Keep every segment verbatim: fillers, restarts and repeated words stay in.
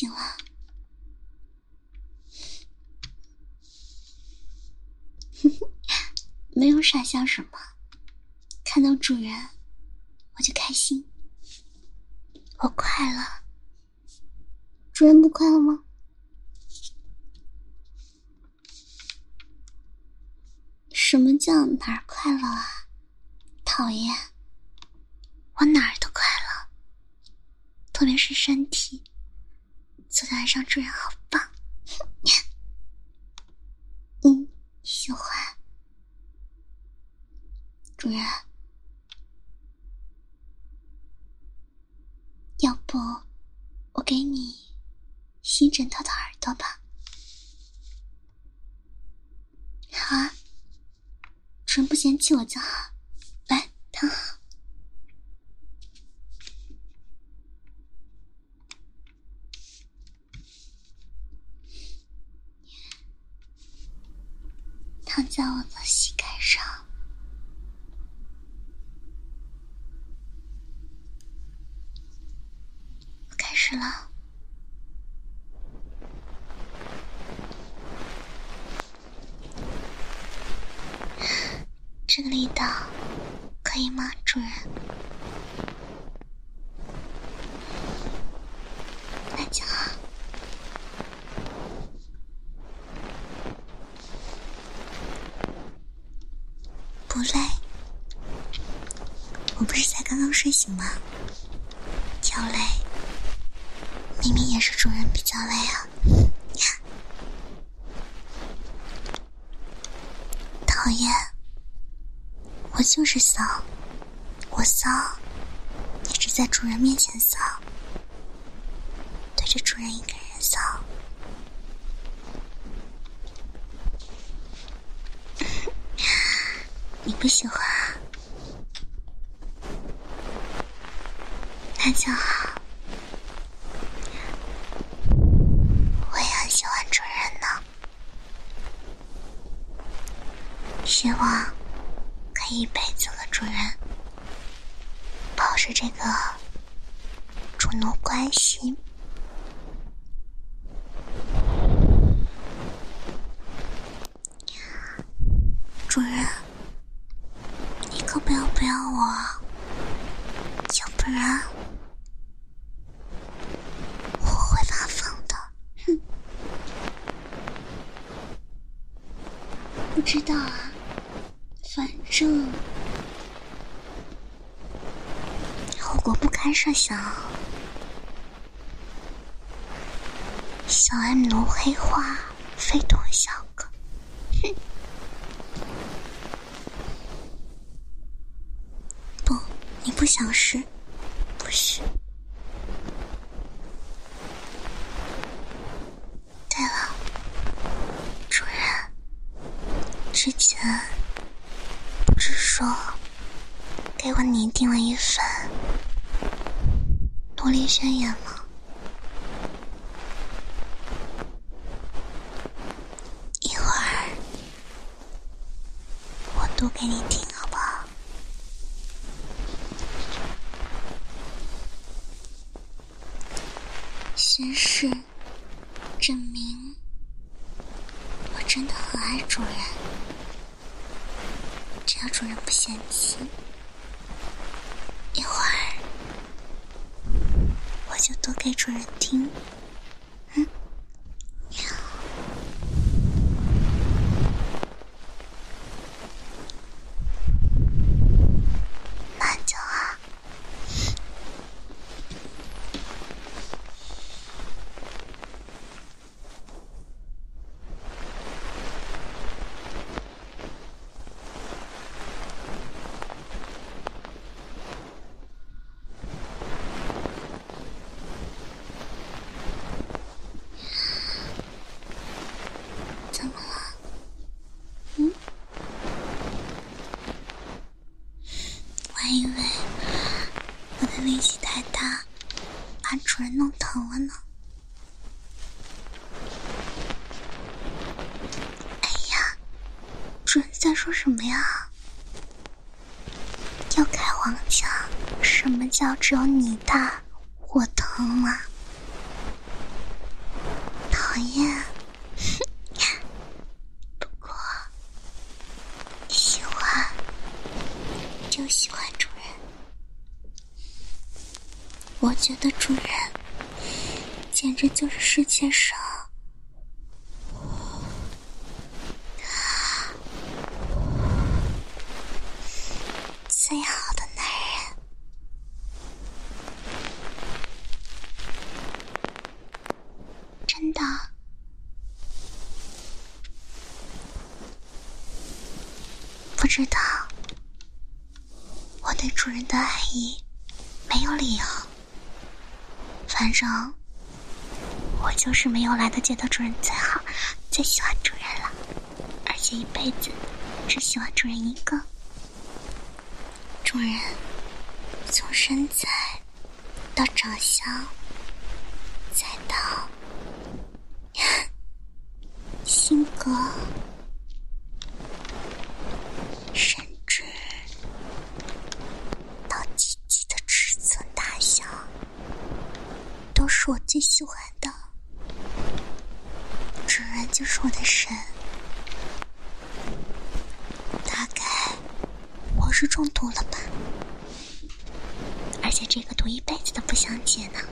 行了。没有傻笑什么，看到主人我就开心，我快乐。主人不快乐吗？什么叫哪儿快乐啊？讨厌，我哪儿都快乐，特别是身体。昨天晚上主人好棒。嗯，喜欢。主人，要不我给你吸枕头的耳朵吧？好啊，主人不嫌弃我就好。来，躺好。躺在我的膝盖上。我开始了。这个力道可以吗，主人？那就好。不累，我不是才刚刚睡醒吗？叫累，明明也是主人比较累啊。讨厌，我就是骚，我骚也只在主人面前骚，对着主人一个人骚。你不喜欢啊？那就好，我也很喜欢主人呢，希望可以一辈子和主人保持这个主奴关系。主人，你可不要不要我，要不然我会发疯的。哼，不知道啊，反正后果不堪设想。小 M 奴黑化，非同小可。哼。不，你不想试？不许。对了，主人，之前不是说给我拟定了一份奴隶宣言吗？一会儿我读给你听好不好？宣誓证明我真的很爱主人，只要主人不嫌弃，一会儿我就读给主人听。嗯，那就好。怎么了？嗯？我还以为我的力气太大，把主人弄疼了呢。哎呀，主人在说什么呀？要开黄腔？什么叫只有你大我疼啊？ 厌。不过喜欢就喜欢主人，我觉得主人简直就是世界上最好的男人。真的。不知道我对主人的爱意没有理由，反正我就是没有来得觉得主人最好最喜欢主人了，而且一辈子只喜欢主人一个。主人从身材到长相再到性格，甚至到鸡鸡的尺寸大小都是我最喜欢的。主人就是我的神，大概我是中毒了吧，而且这个毒一辈子都不想解呢。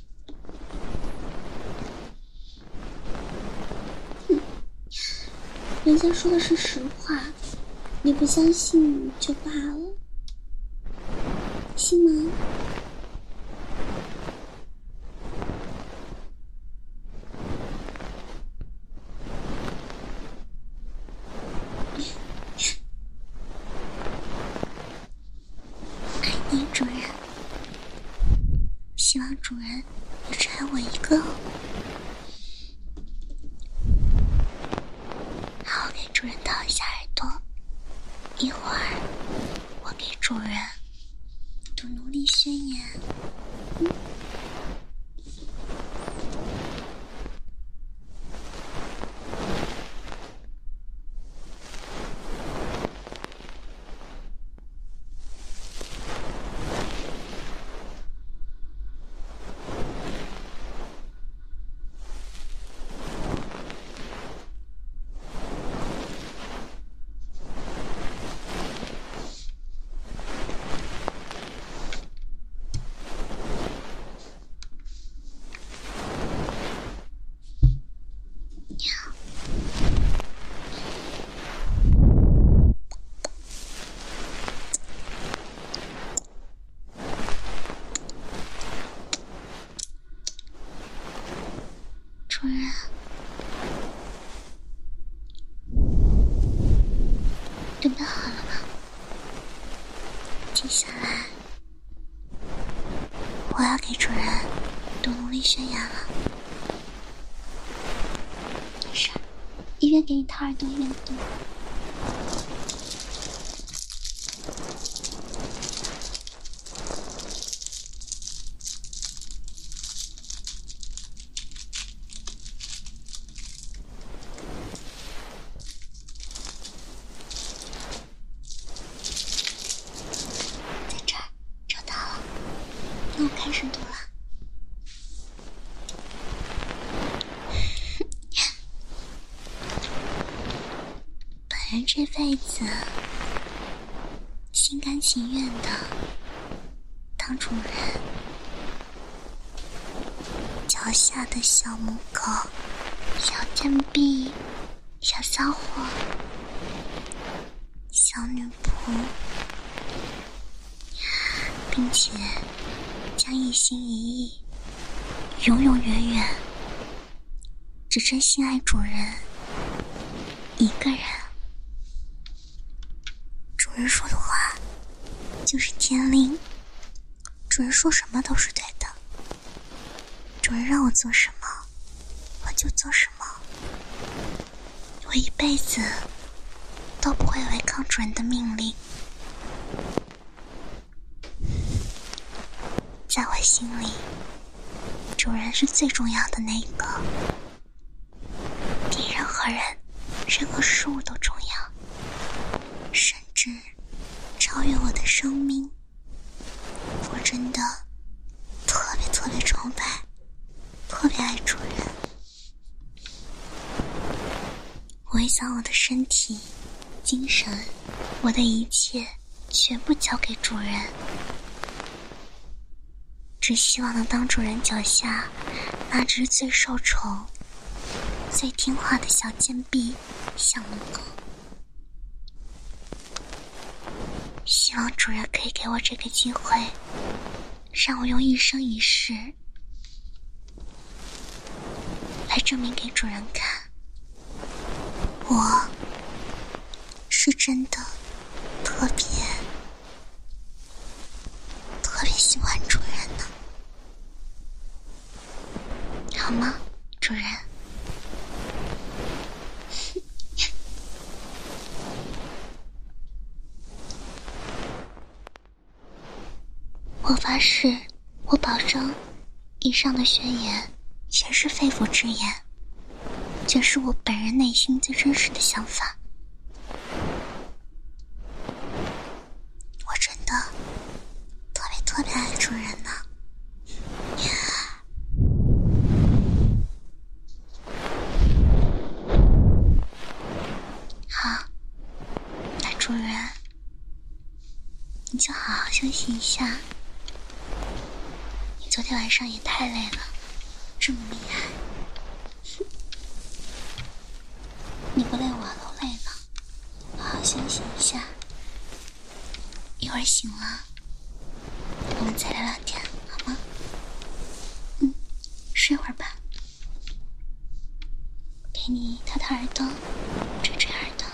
哼，人家说的是实话，你不相信就罢了，信吗？爱你，主人，希望主人也只爱我一个。好，给主人掏一下耳朵，一会儿我给主人读奴隶宣言。嗯主人，准备好了吗？接下来我要给主人读奴隶宣言了。没事，一边给你掏耳朵一边读。那我开始读了。本人这辈子心甘情愿的当主人，脚下的小母狗、小贱婢、小骚货、小女仆，并且将一心一意永永远远只真心爱主人一个人。主人说的话就是天令，主人说什么都是对的，主人让我做什么我就做什么，我一辈子都不会违抗主人的命令。在我心里，主人是最重要的那一个，比任何人、任何事物都重要，甚至超越我的生命。我真的特别特别崇拜，特别爱主人。 也想我的身体、精神，我的一切全部交给主人，只希望能当主人脚下那只最受宠、最听话的小贱婢小母狗。希望主人可以给我这个机会，让我用一生一世来证明给主人看，我是真的特别特别喜欢主人呢，好吗，主人？我发誓，我保证，以上的宣言全是肺腑之言，全是我本人内心最真实的想法。我真的特别特别爱主人呢。好，那主人，你就好好休息一下。昨天晚上也太累了，这么厉害，你不累我都累了，好好休息一下，一会儿醒了我们再聊聊天，好吗？嗯，睡会儿吧，给你掏掏耳朵，吹吹耳朵。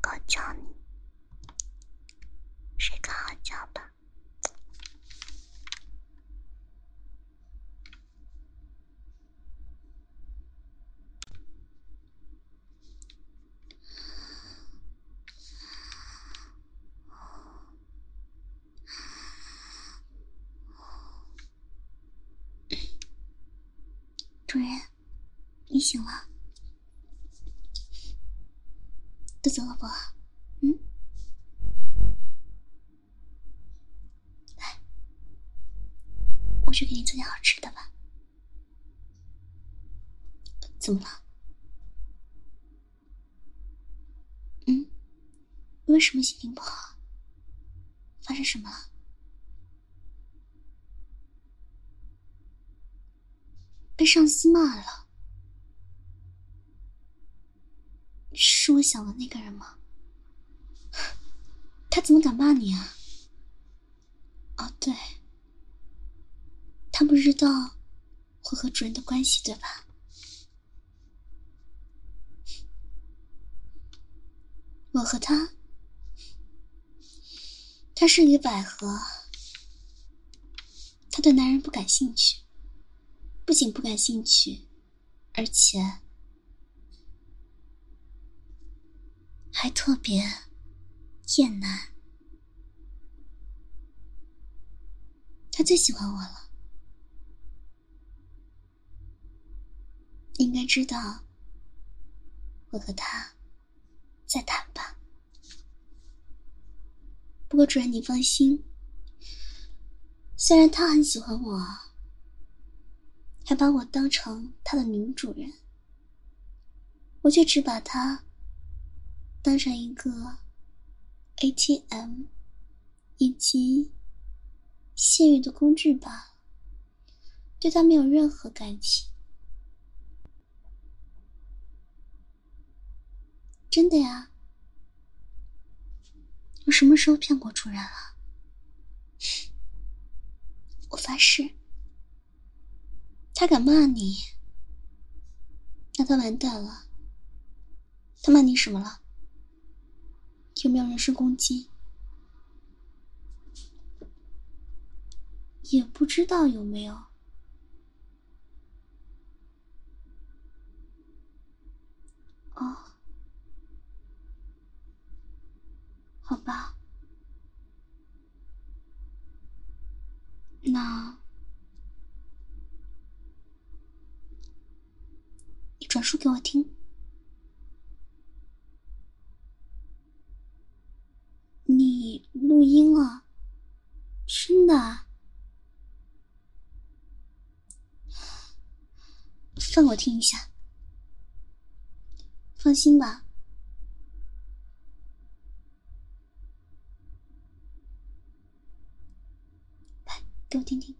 狗叫你，睡个好觉吧。主人，你醒了？肚子饿不饿？嗯？来，我去给你做点好吃的吧。怎么了？嗯？为什么心情不好？发生什么了？被上司骂了？是我想的那个人吗？他怎么敢骂你啊？哦，对，他不知道我和主人的关系，对吧？我和他，他是一个百合，他对男人不感兴趣，不仅不感兴趣，而且还特别厌男。他最喜欢我了，应该知道我和他在谈吧。不过主人你放心，虽然他很喜欢我，还把我当成他的女主人，我却只把他当成一个 A T M 以及泄欲的工具罢了，对他没有任何感情。真的呀，我什么时候骗过主人了？我发誓，他敢骂你，那他完蛋了。他骂你什么了？有没有人身攻击？也不知道有没有。哦，好吧，那你转述给我听。你录音了？真的啊？放我听一下。放心吧。来，给我听听。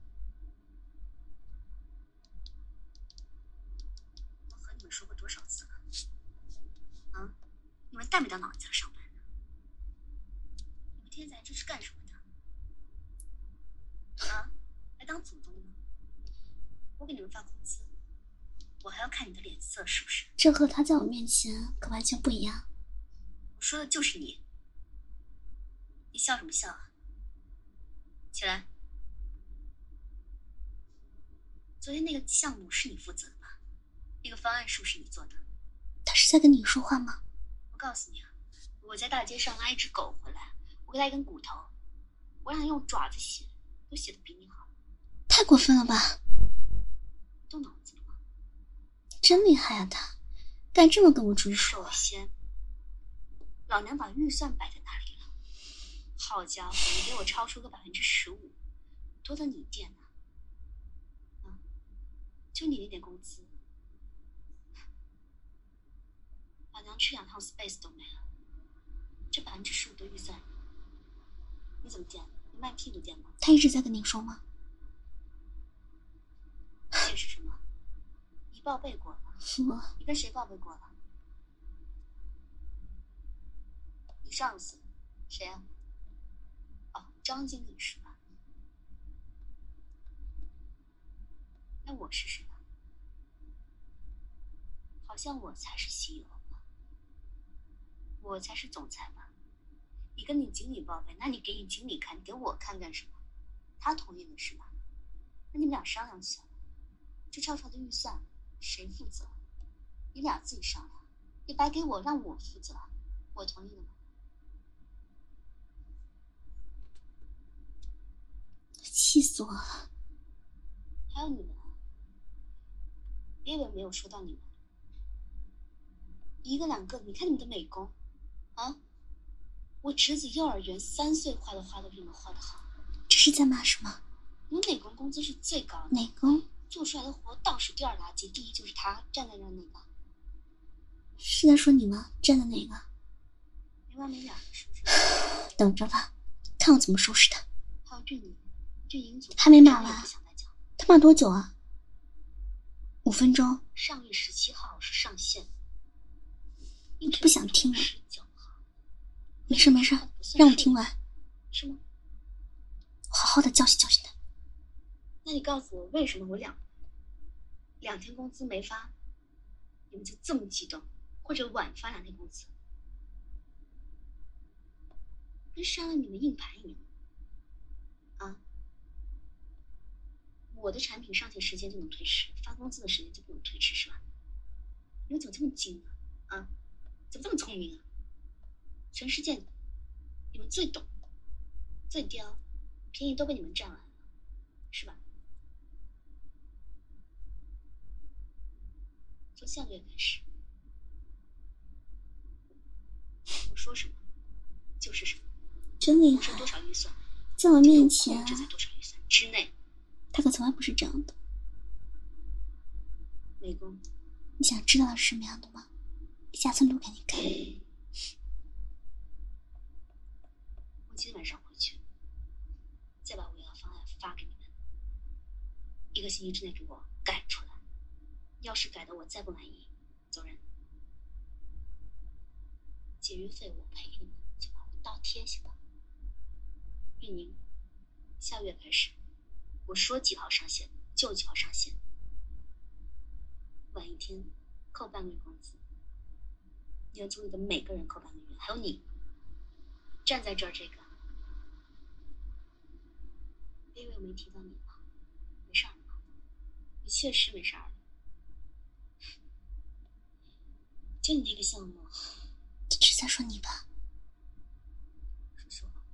我和你们说过多少次了？啊，你们带没带脑子上班呢？你们天天在这是干什么的？啊，来当祖宗吗？我给你们发工资，我还要看你的脸色是不是？ 这和他在我面前可完全不一样。 我说的就是你，你笑什么笑啊？起来。昨天那个项目是你负责的吧？那个方案是不是你做的？ 他是在跟你说话吗？ 我告诉你啊，我在大街上拉一只狗回来，我给它一根骨头，我让它用爪子写，都写的比你好。 太过分了吧？ 你动脑子了吗？ 真厉害啊他，敢这么跟我主人说话。 首先，老娘把预算摆在那里了，好家伙，你给我超出个百分之十五，多得你垫呢。啊，就你那点工资，老娘去两趟 space 都没了，这百分之十五的预算，你怎么垫？你卖屁股垫吗？ 他一直在跟你说吗？ 解释什么？你报备过了？ 我…… 你跟谁报备过了？你上司谁啊？哦，张经理是吧？那我是谁啊？好像我才是 C E O 吧？我我才是总裁嘛。你跟你经理报备，那你给你经理看，你给我看干什么？他同意了是吧？那你们俩商量一下，这超超的预算谁负责？你俩自己商量，你白给我让我负责，我同意了吗？ 气死我了！ 还有你们，别以为没有说到你们，一个两个，你看你们的美工，啊，我侄子幼儿园三岁画的画都比你们画的好。 这是在骂什么？ 你们美工工资是最高的， 美工做出来的活倒数第二垃圾，第一就是他站在那儿那个。 是在说你吗？站的哪个？ 没完没了，是不是？ 等着吧，看我怎么收拾他。 还有俊宁，俊英组还没骂完， 不想再讲。 他骂多久啊？五分钟。 上月十七号是上线。 不想听了。没事没事，让我听完。 是吗？ 好好的教训教训他。 那你告诉我，为什么我两两天工资没发，你们就这么激动，或者晚发两天工资？跟删了你们硬盘一样。啊？我的产品上线时间就能推迟，发工资的时间就不能推迟，是吧？你们怎么这么精啊？啊？怎么这么聪明啊？全世界你们最懂，最刁，便宜都被你们占完了，是吧？从下个月开始，我说什么就是什么。 真厉害！ 我说多少预算， 在我面前控制在多少预算之内。 他可从来不是这样的。 美工， 你想知道是什么样的吗？下次录给你看。 我今天晚上回去，再把我要的方案发给你们，一个星期之内给我改出来。要是改的我再不满意，走人。解约费我赔你们，就把我倒贴行吧。运营，下月开始，我说几号上线就几号上线，晚一天扣半个月工资。你要组里的每个人扣半个月，还有你站在这儿这个，别以为我没提到你啊，没事儿的，你确实没事儿的。就你那个项目， 这是在说你吧？ 说实话，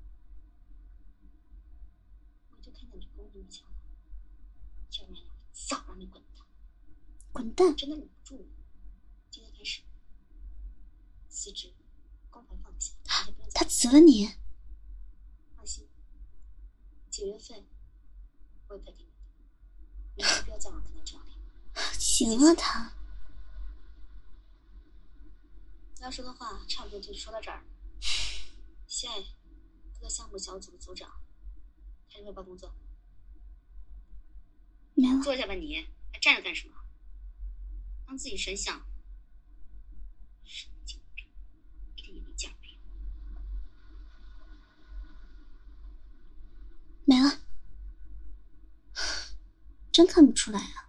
我就看在你功力强了，要不然我早让你滚蛋！ 滚蛋！ 真的忍不住了。今天开始辞职，工牌放下， 他辞了你？ 放心，解约费我也赔给你的，你没必要再让我看到这样的。 行啊，他。 要说的话差不多就说到这儿。现在各个项目小组的组长开始汇报工作。 没了。 坐下吧你，还站着干什么？当自己神像？神经病，一点也没讲理。 没了。真看不出来啊。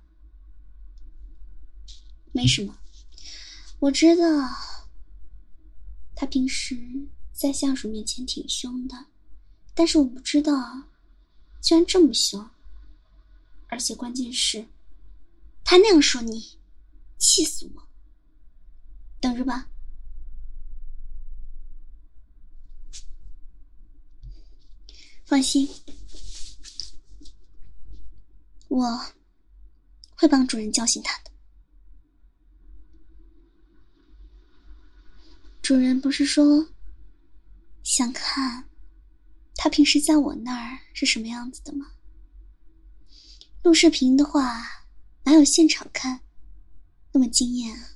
没什么，我知道他平时在下属面前挺凶的，但是我不知道居然这么凶，而且关键是他那样说你，气死我。等着吧。放心，我会帮主人教训他的。主人不是说想看他平时在我那儿是什么样子的吗？录视频的话哪有现场看那么惊艳啊？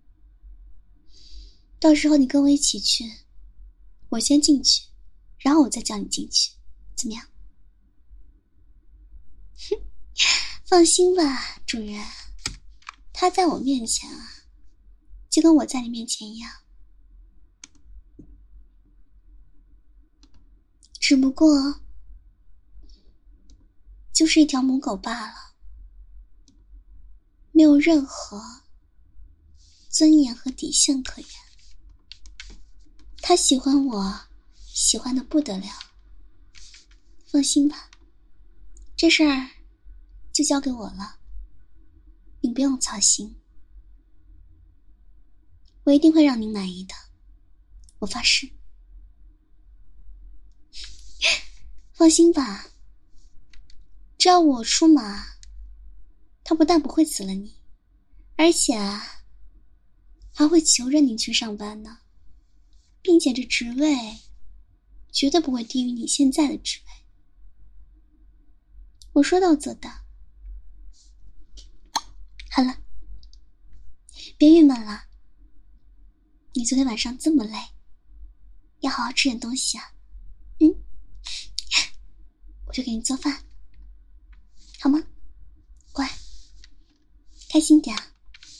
到时候你跟我一起去，我先进去，然后我再叫你进去，怎么样？哼，放心吧，主人，他在我面前啊，就跟我在你面前一样。只不过就是一条母狗罢了，没有任何尊严和底线可言。 他喜欢我，喜欢的不得了。放心吧，这事儿就交给我了，您不用操心，我一定会让您满意的，我发誓。放心吧，只要我出马，他不但不会辞了你，而且啊，还会求着您去上班呢，并且这职位绝对不会低于你现在的职位。我说到做到。好了，别郁闷了，你昨天晚上这么累，要好好吃点东西啊。嗯，我就给你做饭，好吗？乖，开心点啊。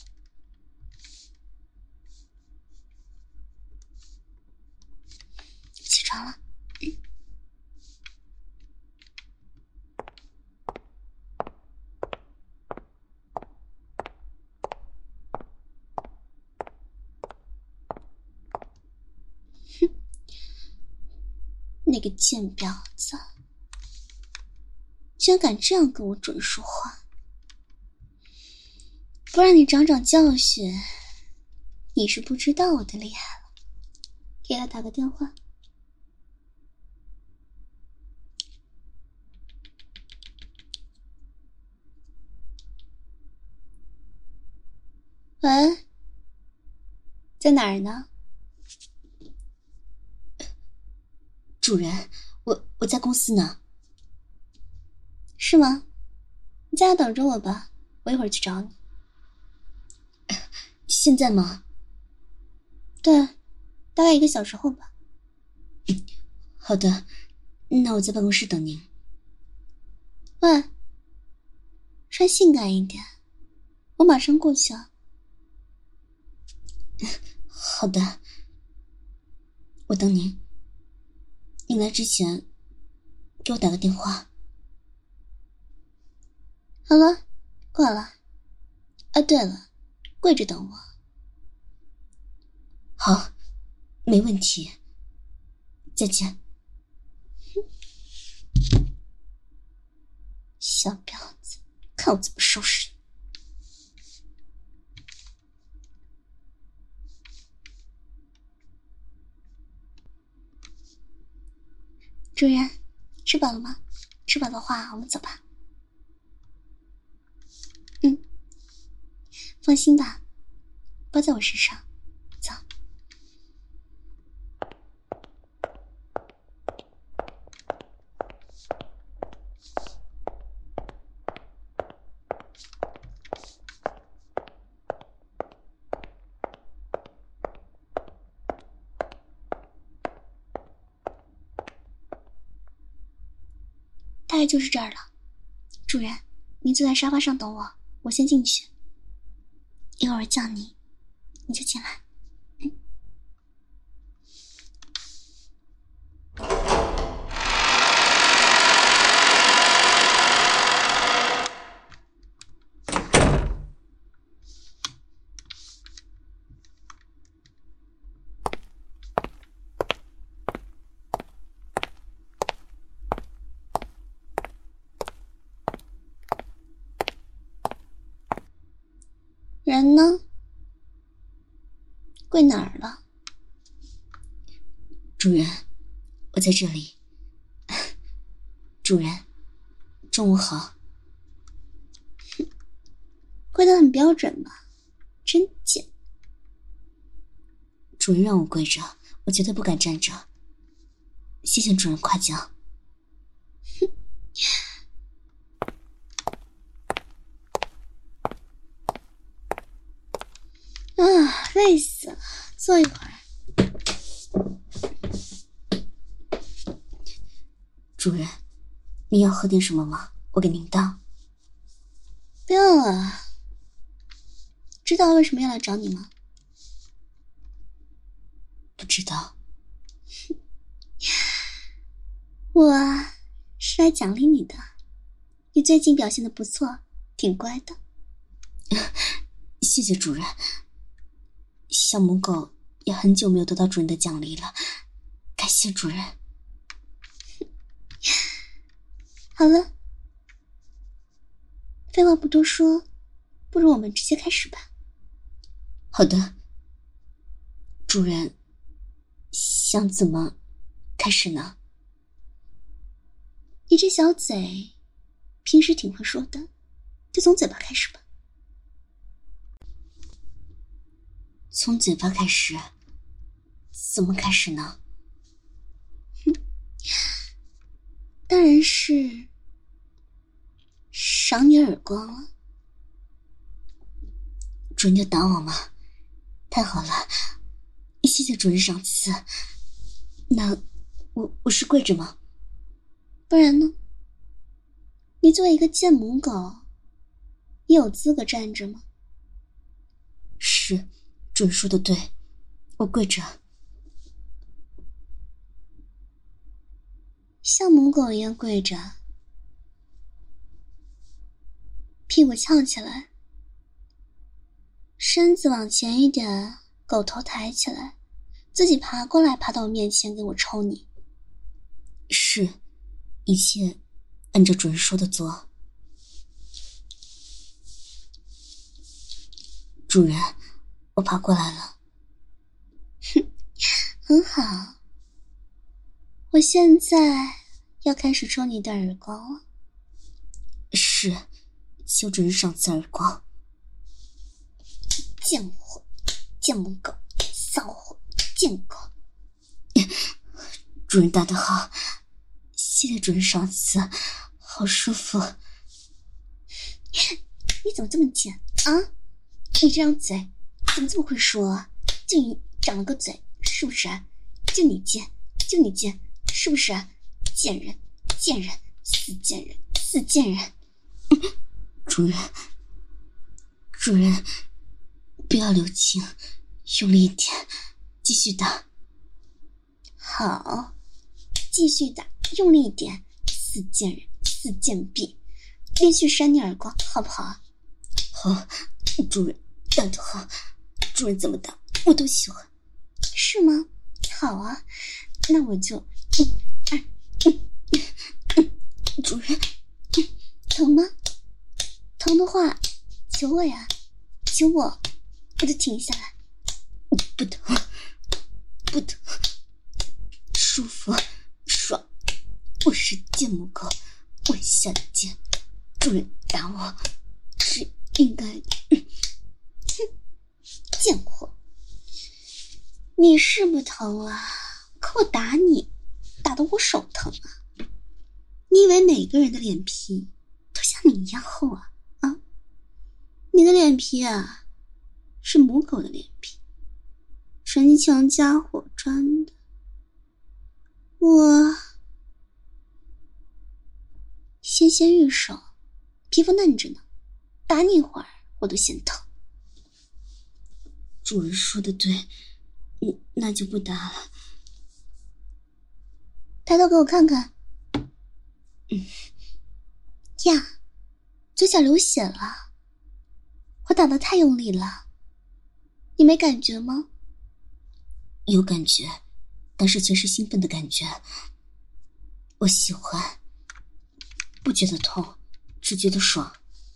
起床了。嗯，哼，那个贱婊子居然敢这样跟我准说话，不让你长长教训，你是不知道我的厉害了。给他打个电话。喂，在哪儿呢？ 主人，我我在公司呢。 是吗？你在家等着我吧，我一会儿去找你。 现在吗？ 对，大概一个小时后吧。 嗯，好的，那我在办公室等您。 喂，穿性感一点，我马上过去啊。 好的，我等您。你来之前给我打个电话。 好了，挂了。啊，对了，跪着等我。 好，没问题。再见。 小婊子，看我怎么收拾你。主人，吃饱了吗？吃饱的话，我们走吧。嗯，放心吧，包在我身上。走。大概就是这儿了。主人，您坐在沙发上等我，我先进去。一会儿叫你，你就进来。嗯。人呢？跪哪儿了？ 主人，我在这里。主人，中午好。 哼，跪得很标准吧？真贱。 主人让我跪着，我绝对不敢站着。谢谢主人夸奖。 哼。啊，累死了，坐一会儿。 主人，您要喝点什么吗？我给您倒。 不要了。知道为什么要来找你吗？ 不知道。 我是来奖励你的，你最近表现得不错，挺乖的。 谢谢主人。小母狗也很久没有得到主人的奖励了，感谢主人。 好了，废话不多说，不如我们直接开始吧。 好的，主人，想怎么开始呢？ 你这小嘴，平时挺会说的，就从嘴巴开始吧。 从嘴巴开始？怎么开始呢？ 当然是赏你耳光了。 主人就打我吗？太好了，谢谢主人赏赐。那我我是跪着吗？ 不然呢？你作为一个贱母狗，你有资格站着吗？ 是，主人说的对，我跪着。 像母狗一样跪着，屁股翘起来，身子往前一点，狗头抬起来，自己爬过来，爬到我面前给我抽你。 是，一切按照主人说的做。主人，我爬过来了。 哼，很好。我现在要开始抽你的耳光了。 是，求主人赏赐耳光。 贱货，贱母狗，骚货，贱狗。 主人打得好，谢谢主人赏赐，好舒服。 你怎么这么贱啊？你这张嘴怎么这么会说啊？就你长了个嘴，是不是啊？就你贱，就你贱，是不是啊？贱人，贱人，死贱人，死贱人！ 主人，主人，不要留情，用力一点，继续打。 好，继续打，用力一点，死贱人，死贱婢，连续扇你耳光，好不好啊？ 好，主人打得好，主人怎么打我都喜欢。 是吗？好啊，那我就一二嗯嗯嗯，主人，嗯，疼吗？疼的话，求我呀，求我，我就停下来。 不疼，不疼，舒服，爽。我是贱母狗，我下贱，主人打我是应该的。 哼，贱货，你是不疼啊，可我打你，打得我手疼啊。你以为每个人的脸皮都像你一样厚啊？啊，你的脸皮啊，是母狗的脸皮，纯强加火砖的。我纤纤玉手，皮肤嫩着呢，打你一会儿我都嫌疼。 主人说的对，嗯，那就不打了。 抬头给我看看。 嗯， 呀，嘴角流血了，我打得太用力了，你没感觉吗？ 有感觉，但是全是兴奋的感觉。我喜欢，不觉得痛，只觉得爽。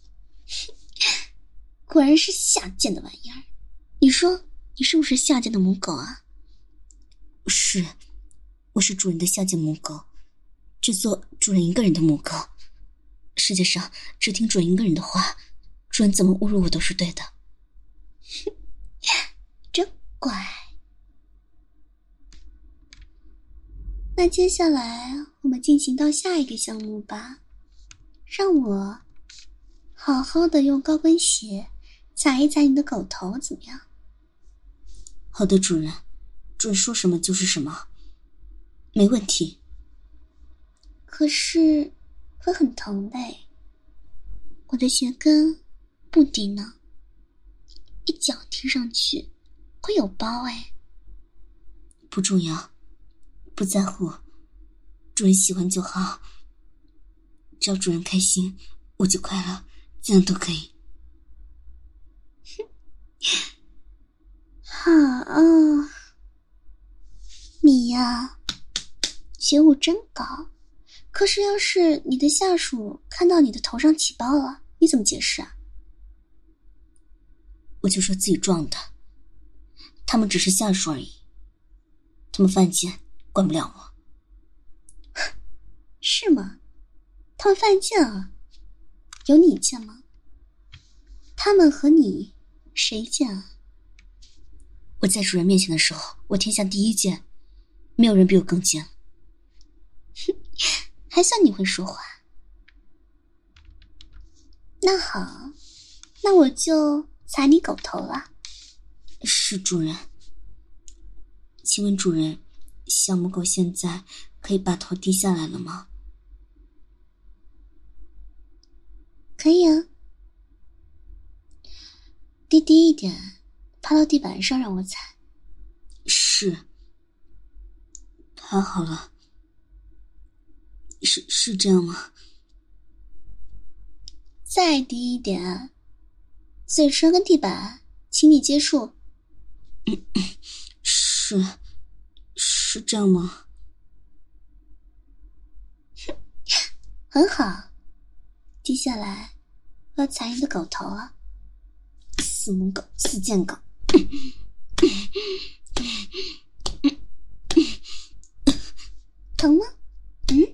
果然是下贱的玩意儿。你说你是不是下贱的母狗啊？ 是，我是主人的下贱母狗，只做主人一个人的母狗。世界上只听主人一个人的话，主人怎么侮辱我都是对的。 真乖。那接下来我们进行到下一个项目吧，让我好好的用高跟鞋踩一踩你的狗头，怎么样？ 好的，主人，主人说什么就是什么，没问题。 可是会很疼的，我的鞋跟不低呢，一脚踢上去会有包哎。 不重要，不在乎，主人喜欢就好，只要主人开心，我就快乐，这样都可以。 好啊。 你呀，觉悟真高。可是要是你的下属看到你的头上起包了，你怎么解释啊？ 我就说自己撞的，他们只是下属而已，他们犯贱，管不了我。 是吗？他们犯贱啊？有你贱吗？他们和你谁贱啊？ 我在主人面前的时候，我天下第一贱，没有人比我更贱。 还算你会说话。那好，那我就踩你狗头了。 是主人。请问主人，小母狗现在可以把头低下来了吗？ 可以啊，低低一点，趴到地板上让我踩。 是。太好了。是是这样吗？ 再低一点，嘴唇跟地板请你接触。 嗯，是是这样吗？ 很好，接下来我要踩你的狗头了。 死母狗，死贱狗。 疼吗？嗯，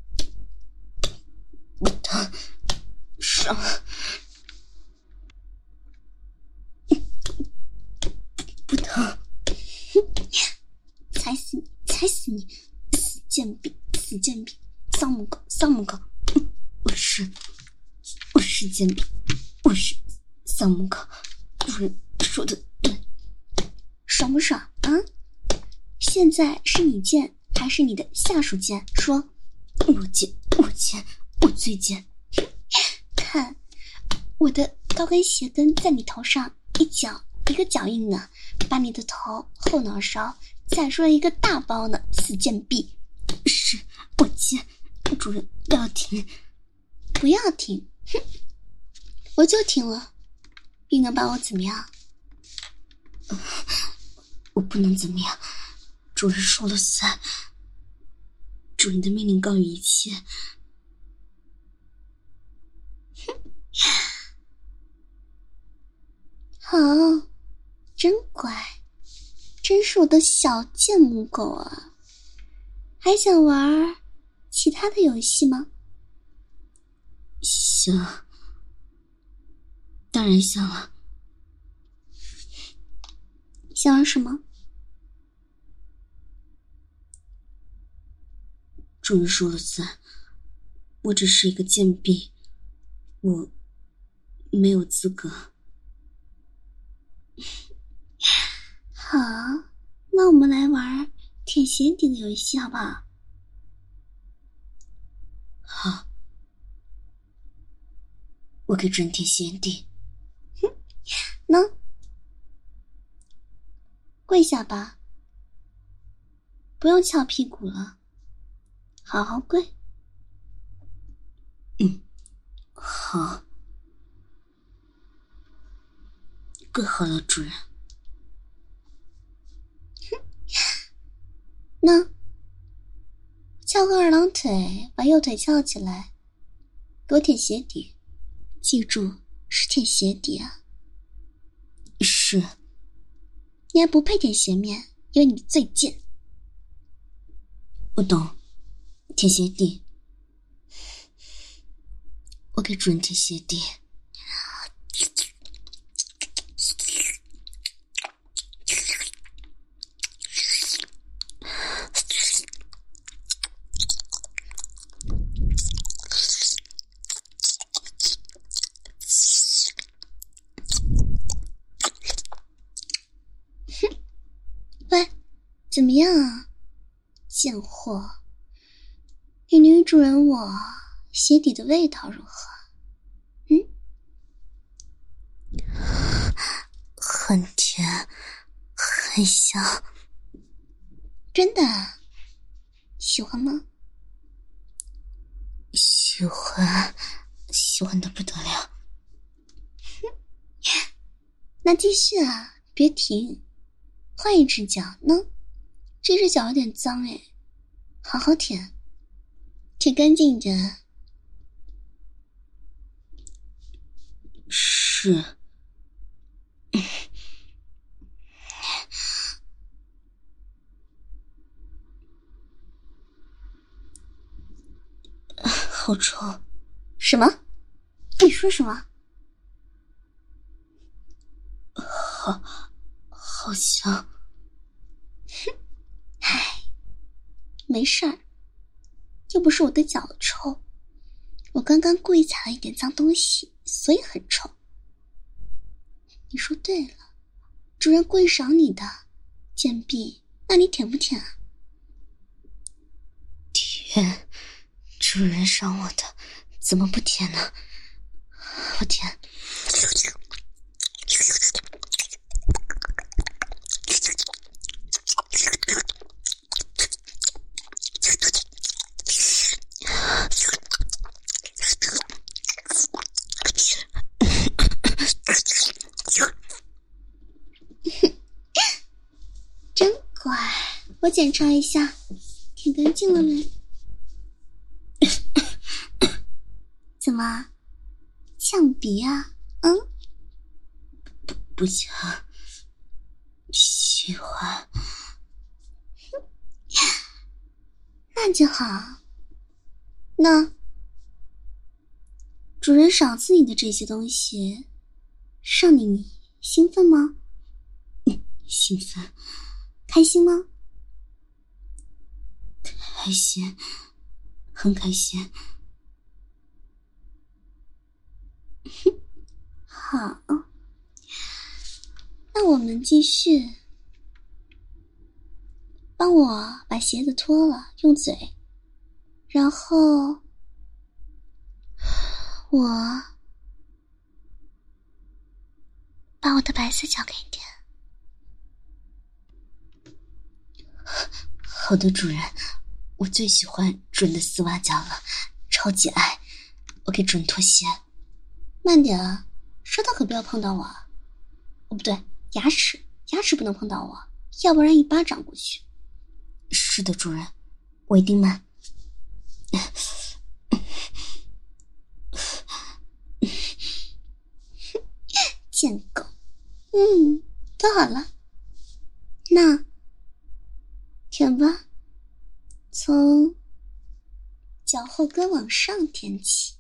不疼，爽。不疼。 踩死你，踩死你，死贱婢，死贱婢，丧母狗，丧母狗。 我是，我是贱婢，我是丧母狗。主人说的对。 爽不爽啊？现在是你贱还是你的下属贱？说。 我贱，我贱，我最贱。 看，我的高跟鞋跟在你头上一脚一个脚印呢，把你的头后脑勺踩出了一个大包呢，死贱婢。 是我贱，主人不要停， 不要停，哼，我就停了，你能把我怎么样？ 呃、我不能怎么样，主人说了算，主人的命令高于一切。 好，真乖，真是我的小贱母狗啊！还想玩其他的游戏吗？ 想，当然想了。 想玩什么？ 主人说了算，我只是一个贱婢，我没有资格。 好，那我们来玩舔鞋底的游戏好不好？ 好，我给主人舔鞋底。 哼，喏，跪下吧，不用翘屁股了，好好跪。 嗯，好，跪好了，主人。 那翘个二郎腿，把右腿翘起来，给我舔鞋底，记住是舔鞋底啊。 是。 你还不配舔鞋面，因为你最贱。 我懂，舔鞋底，我给主人舔鞋底。 喂，怎么样啊？贱货，你女主人我鞋底的味道如何？嗯， 很甜，很香。 真的？喜欢吗？ 喜欢，喜欢的不得了。 那继续啊，别停，换一只脚呢， 这只脚有点脏哎，好好舔，舔干净一点。 是。好臭！ 什么？你说什么？ 好，好香。 哼，唉，没事儿，又不是我的脚臭，我刚刚故意踩了一点脏东西，所以很臭。你说对了，主人故意赏你的，贱婢，那你舔不舔啊？ 舔。主人赏我的，怎么不舔呢？我舔。 真乖，我检查一下，舔干净了没？怎么，呛鼻啊？嗯， 不不呛，喜欢。 那就好。那主人赏赐你的这些东西，让你兴奋吗？ 嗯，兴奋。 开心吗？ 开心，很开心。 好，那我们继续。帮我把鞋子脱了，用嘴，然后我把我的白色交给你。 好的，主人，我最喜欢主人的丝袜脚了，超级爱。我给主人脱鞋。 慢点啊，舌头可不要碰到我。哦，不对，牙齿，牙齿不能碰到我，要不然一巴掌过去。 是的，主人，我一定慢。 贱狗，嗯，都好了，那舔吧，从脚后跟往上舔起，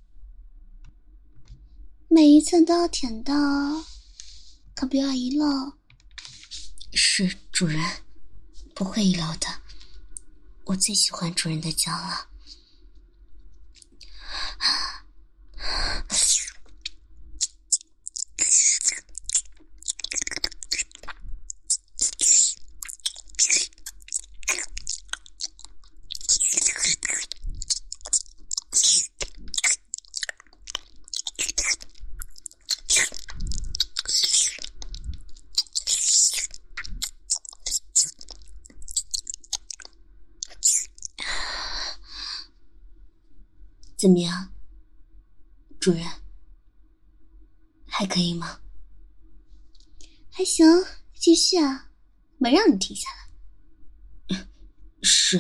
每一次都要舔到，可不要遗漏。 是，主人，不会遗漏的。我最喜欢主人的脚了。怎么样，主人？还可以吗？ 还行，继续啊，没让你停下来。 是。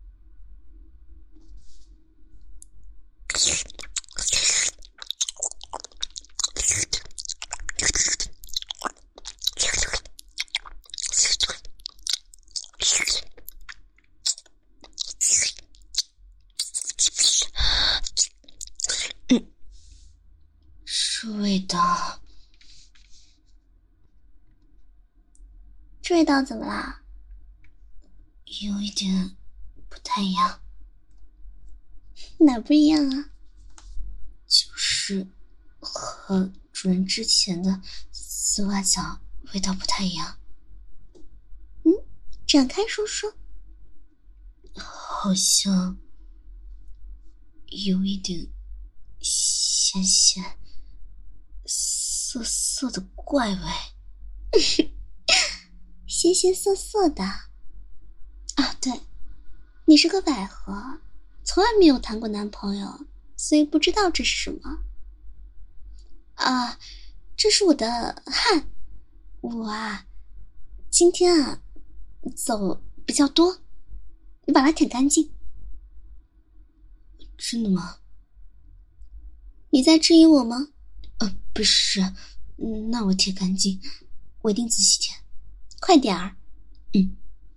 这味道， 这味道怎么啦？ 有一点不太一样。 哪不一样啊？ 就是和主人之前的丝袜脚味道不太一样。 嗯，展开说说。 好像有一点咸咸涩涩的怪味。 咸咸涩涩的啊，对，你是个百合，从来没有谈过男朋友，所以不知道这是什么啊。这是我的汗，我啊今天啊走比比较多，你把它舔干净。 真的吗？ 你在质疑我吗？ 呃，不是，那我舔干净，我一定仔细舔。 快点儿。 嗯。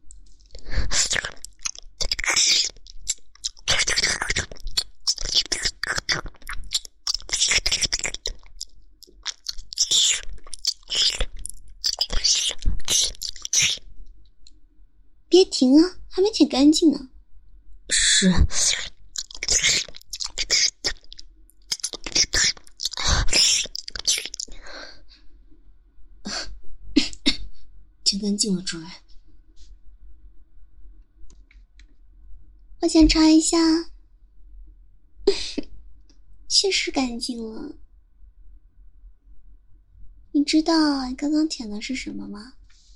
别停啊，还没舔干净呢。 是。舔干净了，主人。 我检查一下，确实干净了。你知道你刚刚舔的是什么吗？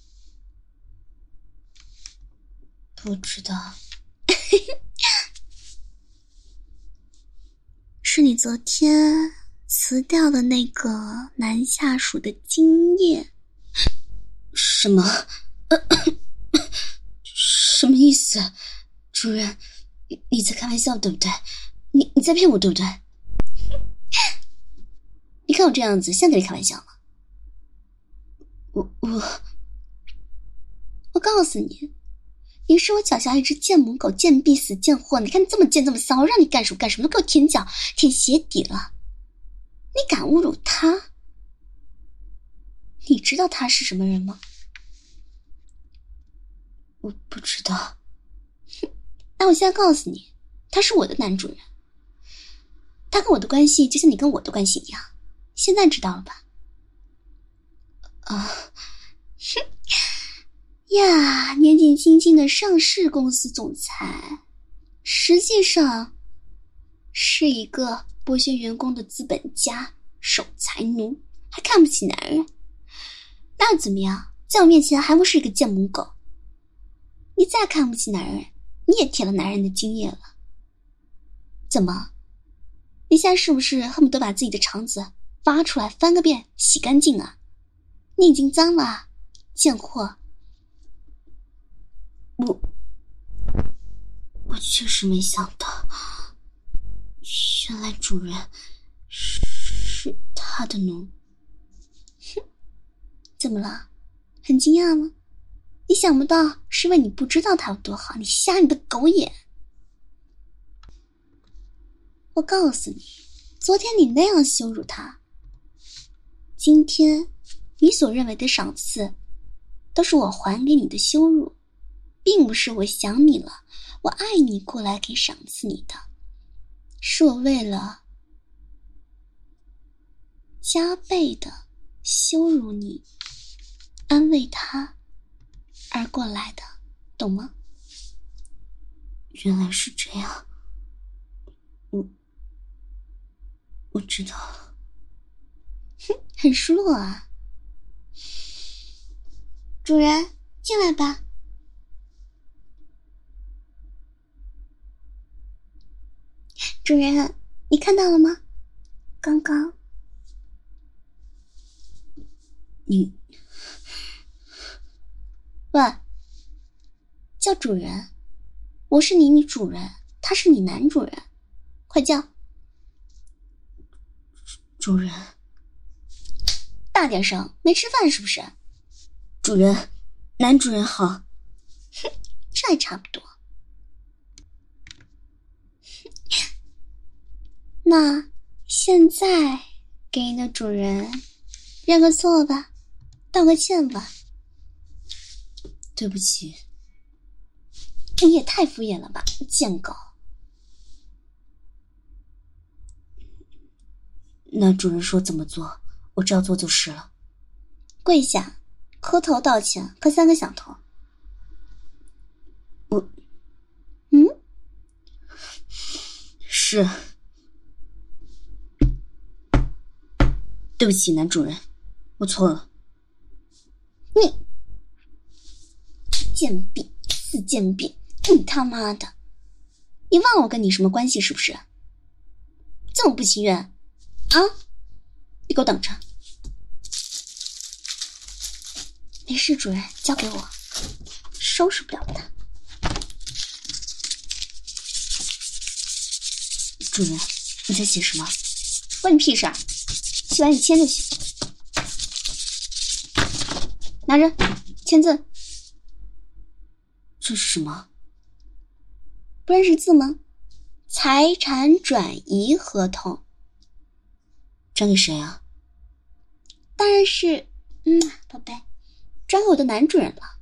不知道。 是你昨天辞掉的那个男下属的精液。 什么？什么意思？主人，你你在开玩笑对不对？你你在骗我对不对？ 你看我这样子像跟你开玩笑吗？ 我我我告诉你，你是我脚下一只贱母狗，贱必死贱货！你看你这么贱这么骚，让你干什么干什么，都给我舔脚舔鞋底了。你敢侮辱他？你知道他是什么人吗？ 我不知道。 那我现在告诉你，他是我的男主人。他跟我的关系就像你跟我的关系一样，现在知道了吧？ 啊， 哼呀，年纪轻轻的上市公司总裁，实际上是一个剥削员工的资本家、守财奴，还看不起男人。那又怎么样？在我面前还不是一个贱母狗？你再看不起男人，你也舔了男人的精液了。怎么？你现在是不是恨不得把自己的肠子挖出来翻个遍，洗干净啊？你已经脏了，贱货！ 我我确实没想到，原来主人是他的奴。 哼，怎么了？很惊讶吗？你想不到是因为你不知道他有多好，你瞎你的狗眼！我告诉你，昨天你那样羞辱他，今天你所认为的赏赐都是我还给你的羞辱，并不是我想你了，我爱你过来给赏赐你的，是我为了加倍的羞辱你，安慰他而过来的，懂吗？ 原来是这样，我我知道了。 哼，很失落啊。主人，进来吧。主人，你看到了吗？刚刚你喂，叫主人，我是你女主人，他是你男主人，快叫。 主人， 大点声，没吃饭是不是？ 主人，男主人好。 哼，这还差不多。那现在给你的主人认个错吧，道个歉吧。 对不起。 你也太敷衍了吧，贱狗。 那主人说怎么做，我照做就是了。 跪下，磕头道歉，磕三个响头。 我， 嗯， 是。对不起，男主人，我错了。 你贱婢，死贱婢，你他妈的！你忘了我跟你什么关系是不是？这么不情愿啊？你给我等着！没事，主人，交给我，收拾不了他。 主人，你在写什么？关你屁事啊！写完你签就行。拿着，签字。这是什么？不认识字吗？财产转移合同。转给谁啊？当然是，嗯，宝贝，转给我的男主人了。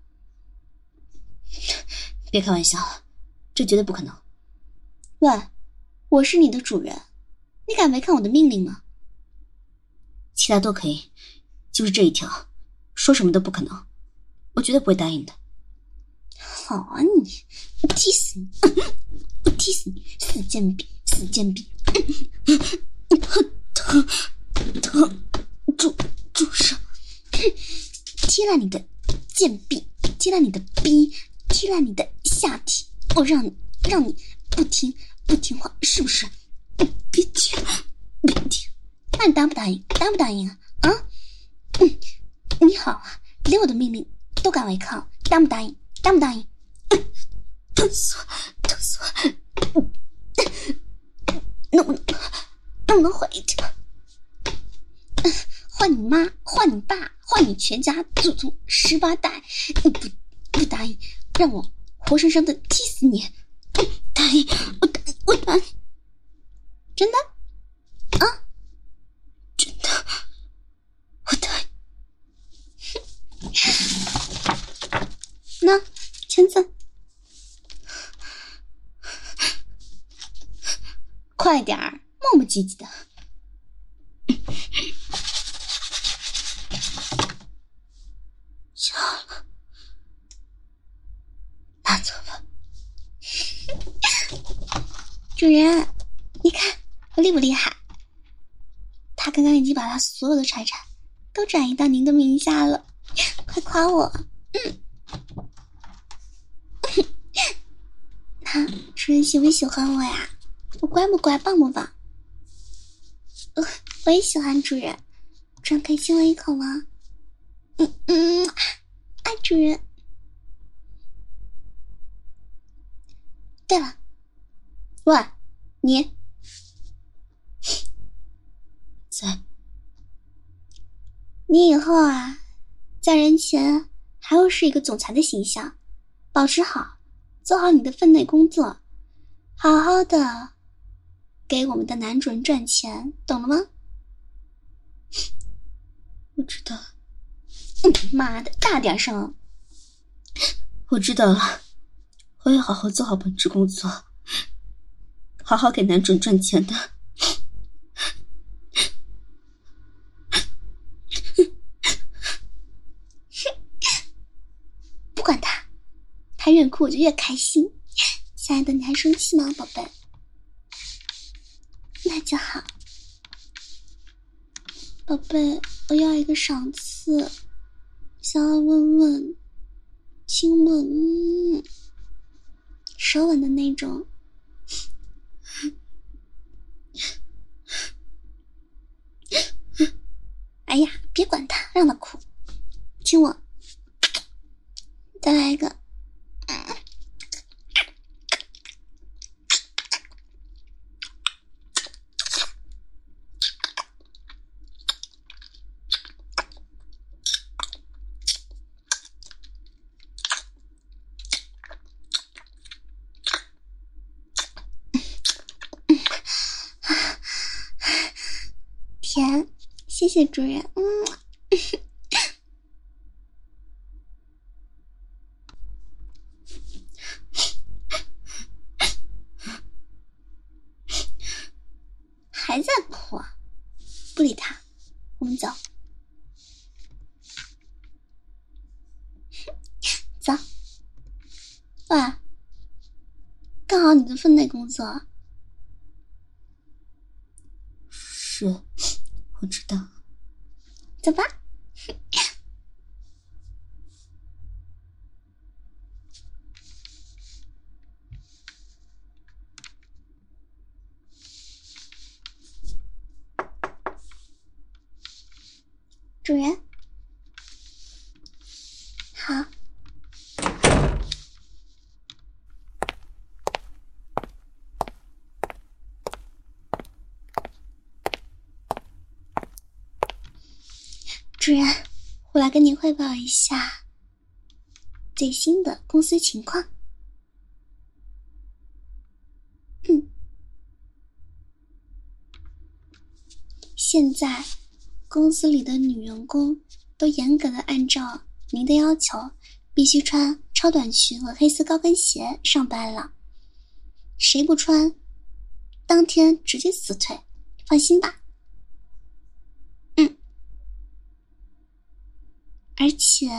别开玩笑了，这绝对不可能。喂，我是你的主人，你敢违抗我的命令吗？其他都可以，就是这一条，说什么都不可能，我绝对不会答应的。好啊你，我踢死你！我踢死你！死贱婢，死贱婢！疼疼，住住手！踢烂你的贱婢，踢烂你的逼，踢烂你的下体！我让你让你不听不听话，是不是？别听，别听！那你答不答应？答不答应啊？啊？嗯，你好啊，连我的命令都敢违抗，答不答应？答不答应？疼死我，疼死我！能不能能不能换一条？换你妈，换你爸，换你全家祖宗十八代！你不不答应，让我活生生的踢死你！答应，我答应，我答应！真的？啊？真的，我答应。那签字，快点儿，磨磨唧唧的。笑了，拿走吧。主人，你看我厉不厉害？他刚刚已经把他所有的财产都转移到您的名下了，快夸我。嗯。那主人喜不喜欢我呀？我乖不乖，棒不棒？呃，我也喜欢主人，主人可以亲我一口吗？嗯嗯，爱主人。对了，喂，你在，你以后啊，在人前还要是一个总裁的形象，保持好，做好你的分内工作，好好的给我们的男主人赚钱，懂了吗？我知道。妈的，大点声！我知道了，我会好好做好本职工作，好好给男准赚钱的。不管他，他越哭我就越开心。亲爱的，你还生气吗，宝贝？那就好。宝贝，我要一个赏赐。想要吻吻、亲吻、嗯、舌吻的那种。哎呀，别管他，让他哭，亲我。再来一个。甜，谢谢主人。嗯，还在哭啊？不理他，我们走。走。喂，干好你的分内工作。是，我知道。走吧。主人，好。 主人，我来跟您汇报一下最新的公司情况。嗯，现在公司里的女员工都严格的按照您的要求，必须穿超短裙和黑丝高跟鞋上班了。谁不穿，当天直接辞退，放心吧。嗯，而且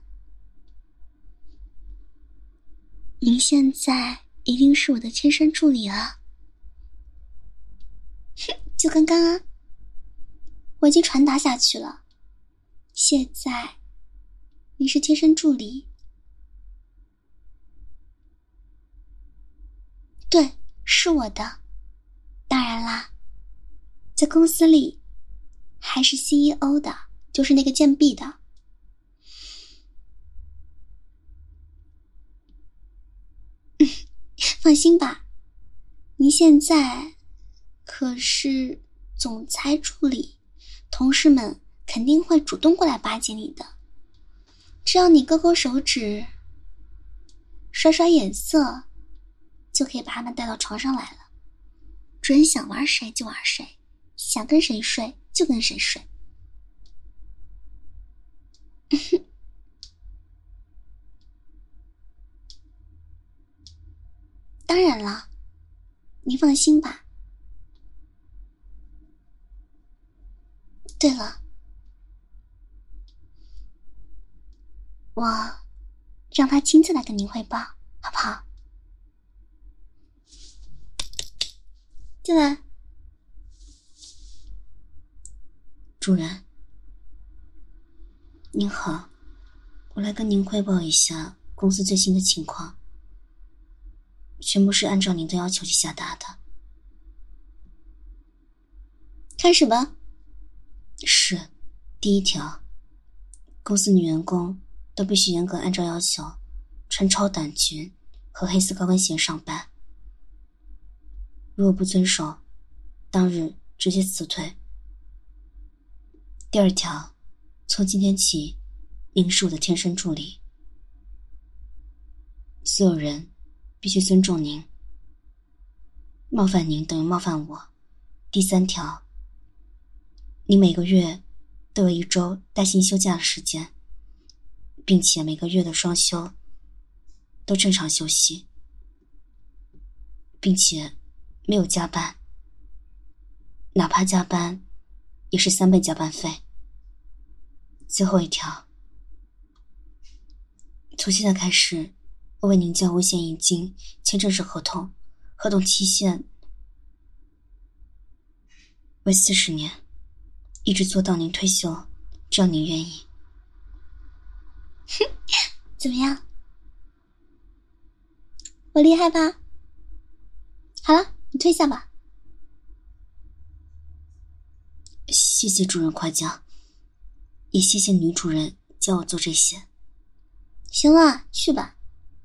您现在一定是我的贴身助理了。就刚刚啊，我已经传达下去了。现在你是贴身助理。对，是我的。当然啦，在公司里还是 C E O 的，就是那个贱婢的。放心吧，您现在可是总裁助理，同事们肯定会主动过来巴结你的。只要你勾勾手指，甩甩眼色，就可以把他们带到床上来了。主人想玩谁就玩谁，想跟谁睡就跟谁睡。当然了，您放心吧。对了，我让他亲自来跟您汇报，好不好？进来。 主人，您好，我来跟您汇报一下公司最新的情况，全部是按照您的要求去下达的。 开始吧。 是，第一条，公司女员工都必须严格按照要求穿超短裙和黑丝高跟鞋上班，如果不遵守，当日直接辞退。第二条，从今天起，您是我的贴身助理，所有人必须尊重您，冒犯您等于冒犯我。第三条，你每个月都有一周带薪休假的时间，并且每个月的双休都正常休息，并且没有加班，哪怕加班也是三倍加班费。最后一条，从现在开始，我为您将无限引金签正式合同，合同期限为四十年，一直做到您退休，只要您愿意。 怎么样？我厉害吧？好了，你退下吧。 谢谢主人夸奖，也谢谢女主人教我做这些。 行了，去吧。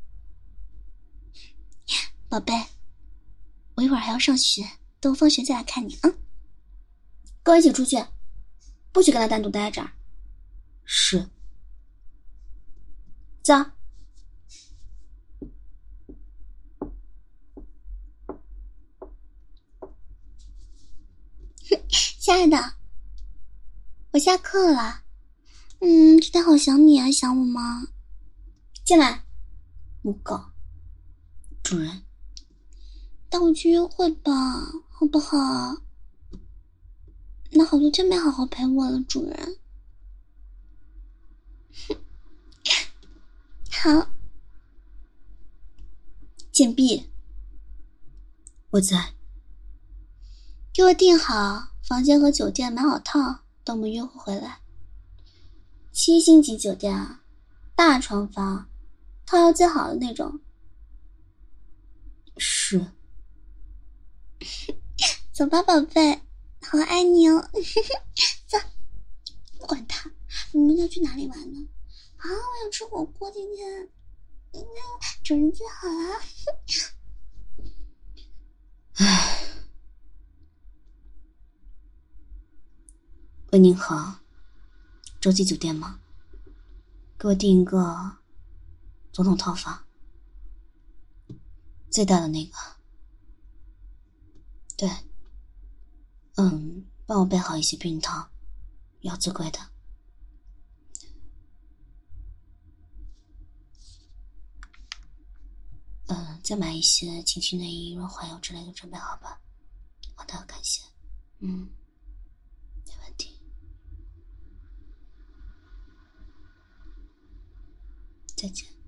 宝贝，我一会儿还要上学，等我放学再来看你啊。跟我一起出去，不许跟他单独待在这儿。 是。 走。亲爱的，我下课了。嗯，今天好想你啊，想我吗？进来。 母狗。主人。 带我去约会吧，好不好？那好多天没好好陪我了，主人。好。贱婢， 我在。 给我订好房间和酒店，买好套，等我们约会回来。七星级酒店啊，大床房，套要最好的那种。 是。 走吧，宝贝，好爱你哦。走，不管他，你们要去哪里玩呢？啊，我要吃火锅，今天，嗯，主人最好了。 唉。喂，您好， 洲际酒店吗？给我订一个总统套房，最大的那个。对，嗯，帮我备好一些避孕套，要最贵的。嗯，再买一些情趣内衣、润滑油之类的准备好吧。好的，感谢。嗯，没问题。再见。